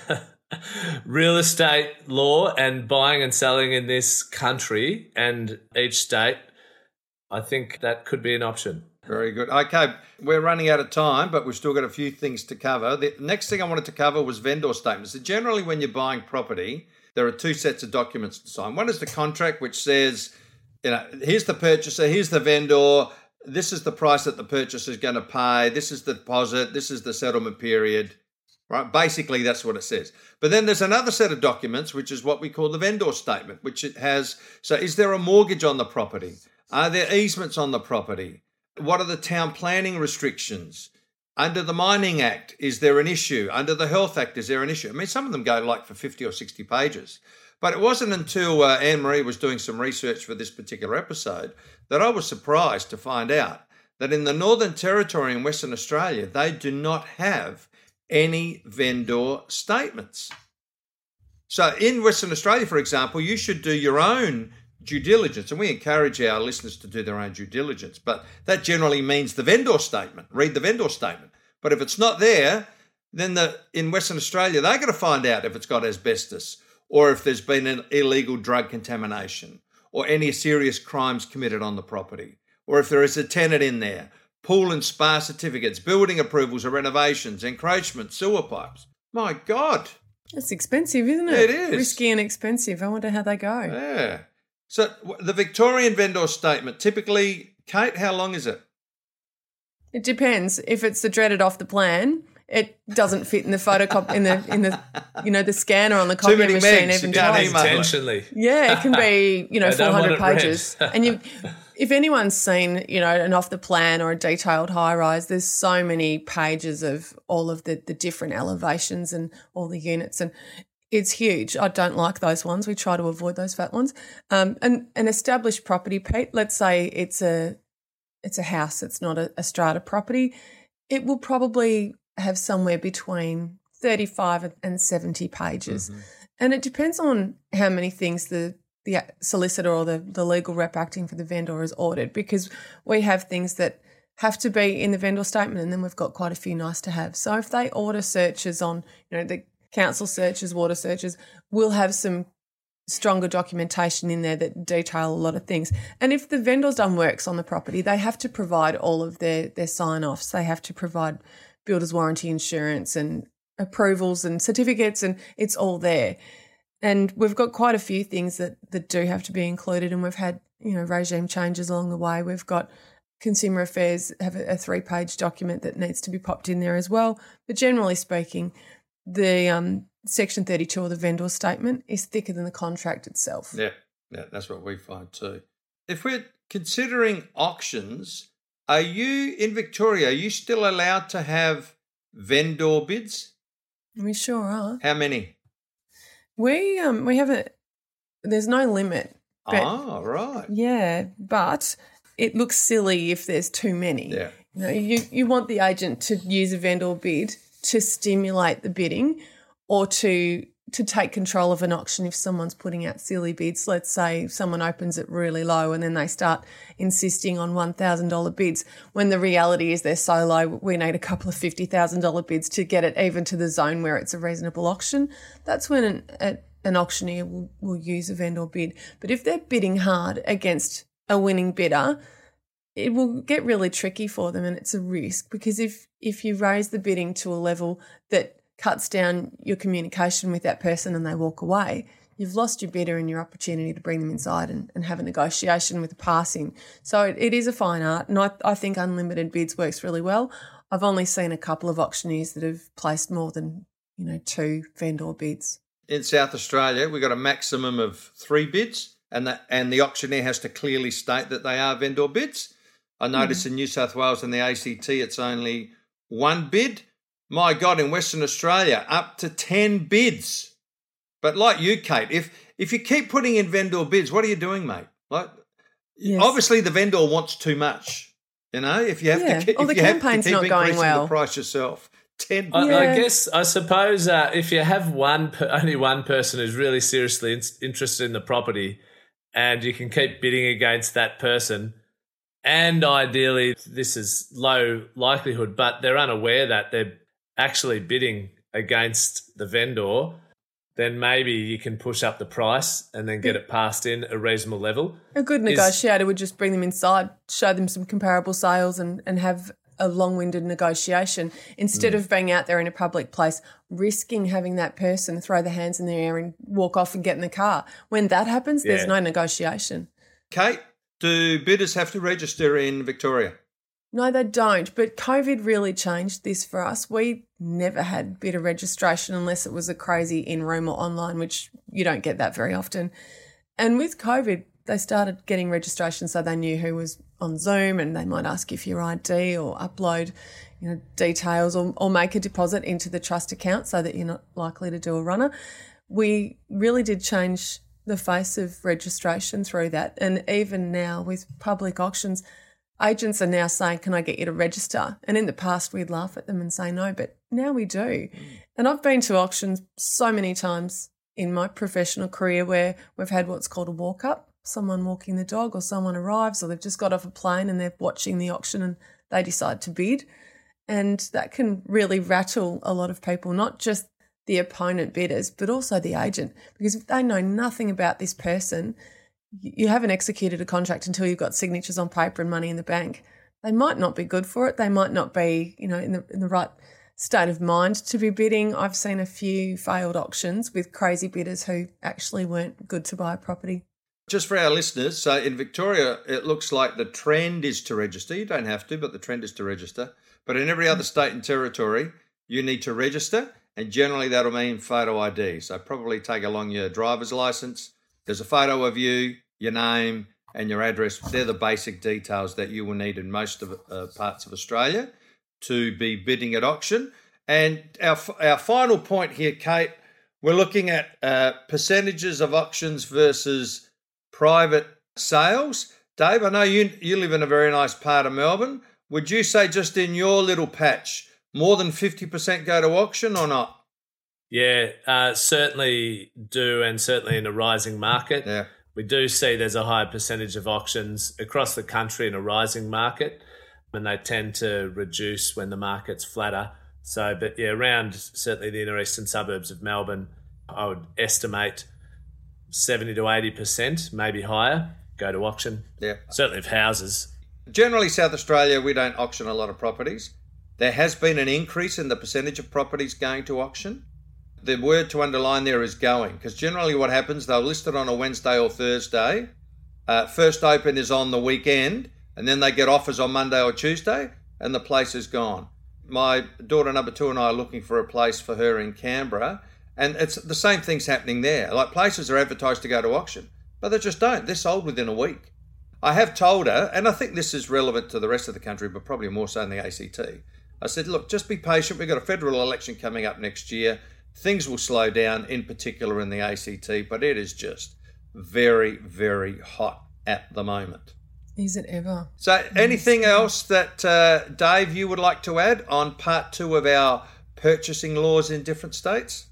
real estate law and buying and selling in this country and each state, I think that could be an option. Very good. Okay, we're running out of time, but we've still got a few things to cover. The next thing I wanted to cover was vendor statements. So generally, when you're buying property, there are two sets of documents to sign. One is the contract, which says, you know, here's the purchaser, here's the vendor, this is the price that the purchaser is going to pay, this is the deposit, this is the settlement period. Right? Basically, that's what it says. But then there's another set of documents, which is what we call the vendor statement, which it has, so is there a mortgage on the property? Are there easements on the property? What are the town planning restrictions? Under the Mining Act, is there an issue? Under the Health Act, is there an issue? I mean, some of them go like for fifty or sixty pages. But it wasn't until uh, Anne-Marie was doing some research for this particular episode that I was surprised to find out that in the Northern Territory in Western Australia, they do not have any vendor statements. So in Western Australia, for example, you should do your own due diligence, and we encourage our listeners to do their own due diligence, but that generally means the vendor statement. Read the vendor statement. But if it's not there, then the in Western Australia, they're going to find out if it's got asbestos or if there's been an illegal drug contamination or any serious crimes committed on the property or if there is a tenant in there. pool and spa certificates, building approvals or renovations, encroachment, sewer pipes. My God. It's expensive, isn't it? It is. Risky and expensive. I wonder how they go. Yeah. So the Victorian vendor statement, typically, Kate, how long is it? It depends. If it's the dreaded off the plan, it doesn't fit in the photocopy in the in the you know the scanner on the copy machine megs, even you can't twice. email it. Intentionally. Yeah, it can be you know I don't four hundred want it pages, read. and you. If anyone's seen, you know, an off the plan or a detailed high rise, there's so many pages of all of the, the different elevations and all the units, and it's huge. I don't like those ones. We try to avoid those fat ones. Um, and an established property, Pete, let's say it's a it's a house, it's not a, a strata property, it will probably have somewhere between thirty-five and seventy pages. Mm-hmm. And it depends on how many things the the solicitor or the, the legal rep acting for the vendor has ordered, because we have things that have to be in the vendor statement and then we've got quite a few nice to have. So if they order searches on, you know, the council searches, water searches, we'll have some stronger documentation in there that detail a lot of things. And if the vendor's done works on the property, they have to provide all of their, their sign-offs. They have to provide builder's warranty insurance and approvals and certificates, and it's all there. And we've got quite a few things that, that do have to be included, and we've had, you know, regime changes along the way. We've got Consumer Affairs have a, a three-page document that needs to be popped in there as well. But generally speaking, the um, Section thirty-two of the vendor statement is thicker than the contract itself. Yeah, yeah, that's what we find too. If we're considering auctions, are you, in Victoria, are you still allowed to have vendor bids? We sure are. How many? We um we have a there's no limit. Oh, right. Yeah, but it looks silly if there's too many. Yeah. You know, you, you want the agent to use a vendor bid to stimulate the bidding, or to to take control of an auction if someone's putting out silly bids. Let's say someone opens it really low and then they start insisting on one thousand dollars bids, when the reality is they're so low we need a couple of fifty thousand dollars bids to get it even to the zone where it's a reasonable auction. That's when an, a, an auctioneer will, will use a vendor bid. But if they're bidding hard against a winning bidder, it will get really tricky for them, and it's a risk, because if, if you raise the bidding to a level that cuts down your communication with that person and they walk away, you've lost your bidder and your opportunity to bring them inside and, and have a negotiation with a passing. So it, it is a fine art, and I, I think unlimited bids works really well. I've only seen a couple of auctioneers that have placed more than, you know, two vendor bids. In South Australia, we've got a maximum of three bids, and the, and the auctioneer has to clearly state that they are vendor bids. I noticed mm. in New South Wales and the A C T it's only one bid. My God, in Western Australia, up to ten bids. But like you, Kate, if if you keep putting in vendor bids, what are you doing, mate? Like, yes. Obviously the vendor wants too much. You know, if you have yeah. to, if or the you have campaign's to keep not going increasing well. the price yourself. Ten. I, yeah. I guess I suppose uh, if you have one, per, only one person who's really seriously in, interested in the property, and you can keep bidding against that person. And ideally, this is low likelihood, but they're unaware that they're actually bidding against the vendor, then maybe you can push up the price and then get it passed in a reasonable level. A good negotiator is, would just bring them inside, show them some comparable sales and, and have a long-winded negotiation instead mm. of being out there in a public place, risking having that person throw their hands in the air and walk off and get in the car. When that happens, yeah. there's no negotiation. Kate, do bidders have to register in Victoria? No, they don't. But COVID really changed this for us. We never had bidder registration unless it was a crazy in-room or online, which you don't get that very often. And with COVID, they started getting registration so they knew who was on Zoom, and they might ask you for your I D or upload, you know, details or, or make a deposit into the trust account so that you're not likely to do a runner. We really did change the face of registration through that. And even now with public auctions, agents are now saying, can I get you to register? And in the past we'd laugh at them and say no, but now we do. Mm. And I've been to auctions so many times in my professional career where we've had what's called a walk-up, someone walking the dog, or someone arrives, or they've just got off a plane and they're watching the auction and they decide to bid. And that can really rattle a lot of people, not just the opponent bidders, but also the agent, because if they know nothing about this person, you haven't executed a contract until you've got signatures on paper and money in the bank. they might not be good for it. They might not be, you know, in the in the right state of mind to be bidding. I've seen a few failed auctions with crazy bidders who actually weren't good to buy a property. Just for our listeners, so in Victoria, it looks like the trend is to register. You don't have to, but the trend is to register. But in every other state and territory, you need to register, and generally that'll mean photo I D. So probably take along your driver's license. There's a photo of you, your name, and your address. They're the basic details that you will need in most of uh, parts of Australia to be bidding at auction. And our our final point here, Kate, we're looking at uh, percentages of auctions versus private sales. Dave, I know you you live in a very nice part of Melbourne. Would you say just in your little patch, more than fifty percent go to auction or not? Yeah, uh, certainly do, and certainly in a rising market. Yeah. We do see there's a higher percentage of auctions across the country in a rising market, and they tend to reduce when the market's flatter. So, but yeah, around certainly the inner eastern suburbs of Melbourne, I would estimate seventy to eighty percent, maybe higher, go to auction. Yeah. Certainly of houses. Generally, South Australia, we don't auction a lot of properties. There has been an increase in the percentage of properties going to auction. The word to underline there is going, because generally what happens, they'll list it on a Wednesday or Thursday. Uh, first open is on the weekend, and then they get offers on Monday or Tuesday, and the place is gone. My daughter number two and I are looking for a place for her in Canberra, and it's the same thing's happening there. Like, places are advertised to go to auction, but they just don't. They're sold within a week. I have told her, and I think this is relevant to the rest of the country, but probably more so in the A C T. I said, look, just be patient. We've got a federal election coming up next year. Things will slow down, in particular in the A C T, but it is just very, very hot at the moment. Is it ever? So anything else that, uh, Dave, you would like to add on part two of our purchasing laws in different states?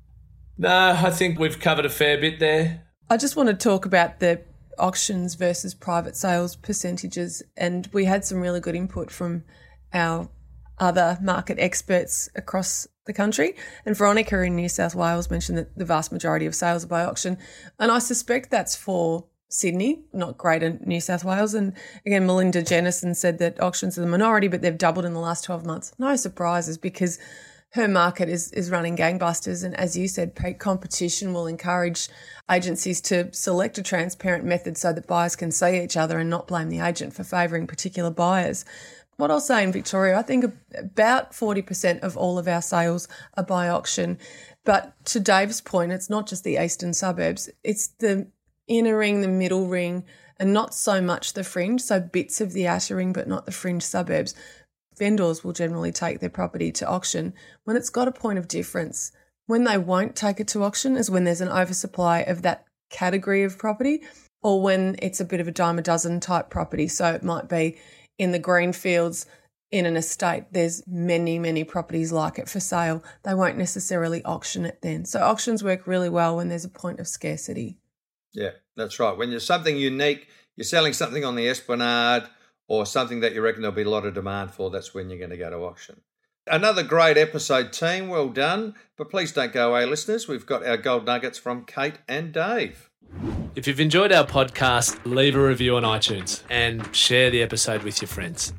No, I think we've covered a fair bit there. I just want to talk about the auctions versus private sales percentages, and we had some really good input from our other market experts across the country. And Veronica in New South Wales mentioned that the vast majority of sales are by auction, and I suspect that's for Sydney, not Greater New South Wales. And again, Melinda Jennison said that auctions are the minority, but they've doubled in the last twelve months. No surprises, because her market is is running gangbusters. And as you said, Pete, competition will encourage agencies to select a transparent method so that buyers can see each other and not blame the agent for favouring particular buyers. What I'll say in Victoria, I think about forty percent of all of our sales are by auction. But to Dave's point, it's not just the eastern suburbs, it's the inner ring, the middle ring, and not so much the fringe, so bits of the outer ring but not the fringe suburbs. Vendors will generally take their property to auction when it's got a point of difference. When they won't take it to auction is when there's an oversupply of that category of property, or when it's a bit of a dime a dozen type property. So it might be in the greenfields in an estate, there's many, many properties like it for sale. They won't necessarily auction it then. So auctions work really well when there's a point of scarcity. Yeah, that's right. When there's something unique, you're selling something on the Esplanade or something that you reckon there'll be a lot of demand for, that's when you're going to go to auction. Another great episode, team. Well done. But please don't go away, listeners. We've got our gold nuggets from Kate and Dave. If you've enjoyed our podcast, leave a review on iTunes and share the episode with your friends.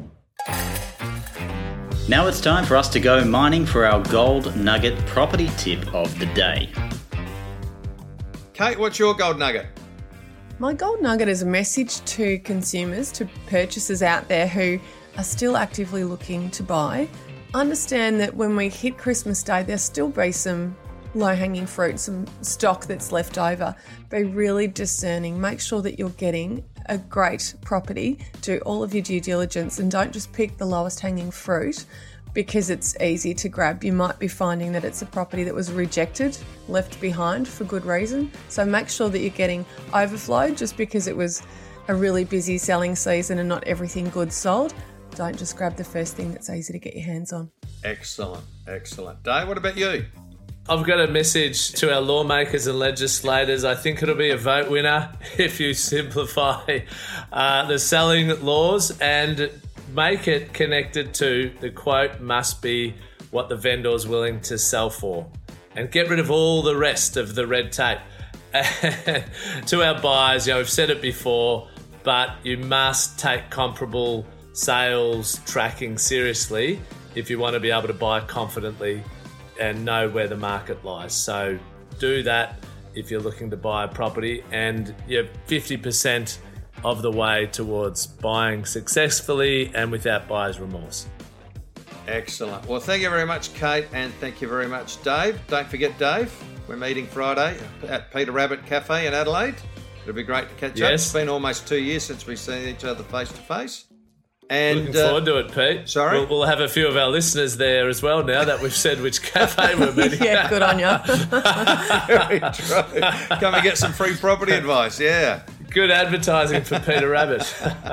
Now it's time for us to go mining for our gold nugget property tip of the day. Kate, what's your gold nugget? My gold nugget is a message to consumers, to purchasers out there who are still actively looking to buy. Understand that when we hit Christmas Day, there'll still be some low-hanging fruit, some stock that's left over. Be really discerning. Make sure that you're getting a great property. Do all of your due diligence and don't just pick the lowest hanging fruit because it's easy to grab. You might be finding that it's a property that was rejected, left behind for good reason. So make sure that you're getting overflow just because it was a really busy selling season and not everything good sold. Don't just grab the first thing that's easy to get your hands on. Excellent, excellent. Dave, what about you? I've got a message to our lawmakers and legislators. I think it'll be a vote winner if you simplify uh, the selling laws and make it connected to the quote must be what the vendor's willing to sell for, and get rid of all the rest of the red tape. To our buyers, you know, we've said it before, but you must take comparable sales tracking seriously if you want to be able to buy confidently and know where the market lies. So do that if you're looking to buy a property, and you're fifty percent of the way towards buying successfully and without buyer's remorse. Excellent. Well, thank you very much, Kate, and thank you very much, Dave. Don't forget, Dave, we're meeting Friday at Peter Rabbit Cafe in Adelaide. It'll be great to catch Yes. up. It's been almost two years since we've seen each other face to face. And Looking forward to it, Pete. Sorry? We'll, we'll have a few of our listeners there as well now that we've said which cafe we're meeting. Yeah, good on you. Very true. Come and get some free property advice, yeah. Good advertising for Peter Rabbit.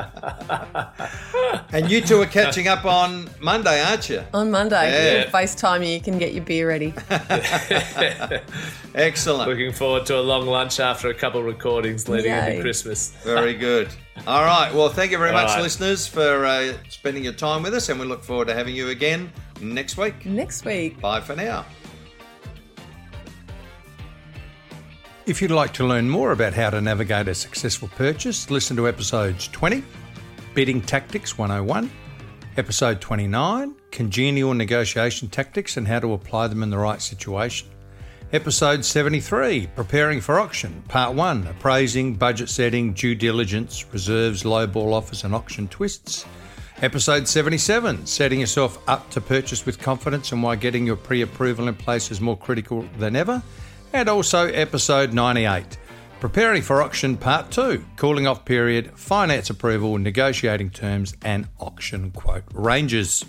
And you two are catching up on Monday, aren't you? On Monday, Yeah. we'll FaceTime you. You can get your beer ready. Excellent. Looking forward to a long lunch after a couple of recordings leading Yay. into Christmas. Very good. All right. Well, thank you very All much, right. listeners, for uh, spending your time with us, and we look forward to having you again next week. Next week. Bye for now. If you'd like to learn more about how to navigate a successful purchase, listen to episodes twenty, Bidding Tactics one oh one, episode twenty-nine, Congenial Negotiation Tactics and how to apply them in the right situation, episode seventy-three, Preparing for Auction, part one, Appraising, Budget Setting, Due Diligence, Reserves, Lowball Offers and Auction Twists, episode seventy-seven, Setting Yourself Up to Purchase with Confidence and why getting your pre-approval in place is more critical than ever, and also episode ninety-eight, Preparing for Auction Part two, Cooling Off Period, Finance Approval, Negotiating Terms and Auction Quote Ranges.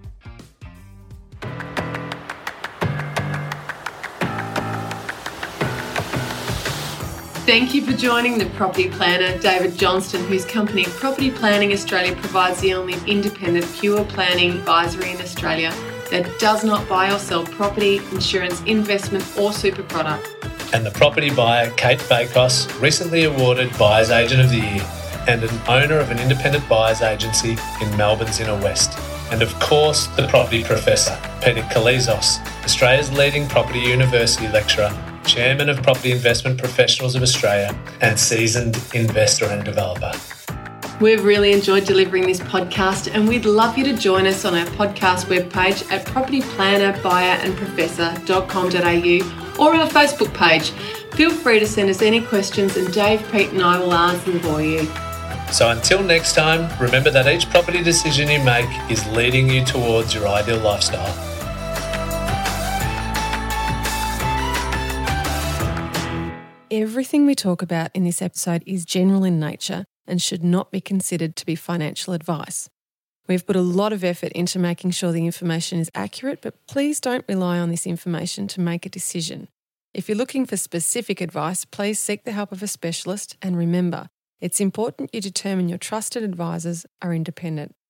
Thank you for joining the property planner, David Johnston, whose company Property Planning Australia provides the only independent pure planning advisory in Australia that does not buy or sell property, insurance, investment or super product. And the property buyer, Kate Bakos, recently awarded Buyer's Agent of the Year and an owner of an independent buyer's agency in Melbourne's Inner West. And of course, the property professor, Peter Kalizos, Australia's leading property university lecturer, chairman of Property Investment Professionals of Australia, and seasoned investor and developer. We've really enjoyed delivering this podcast, and we'd love you to join us on our podcast webpage at property planner buyer and professor dot com dot a u or our Facebook page. Feel free to send us any questions and Dave, Pete and I will answer them for you. So until next time, remember that each property decision you make is leading you towards your ideal lifestyle. Everything we talk about in this episode is general in nature and should not be considered to be financial advice. We've put a lot of effort into making sure the information is accurate, but please don't rely on this information to make a decision. If you're looking for specific advice, please seek the help of a specialist, and remember, it's important you determine your trusted advisors are independent.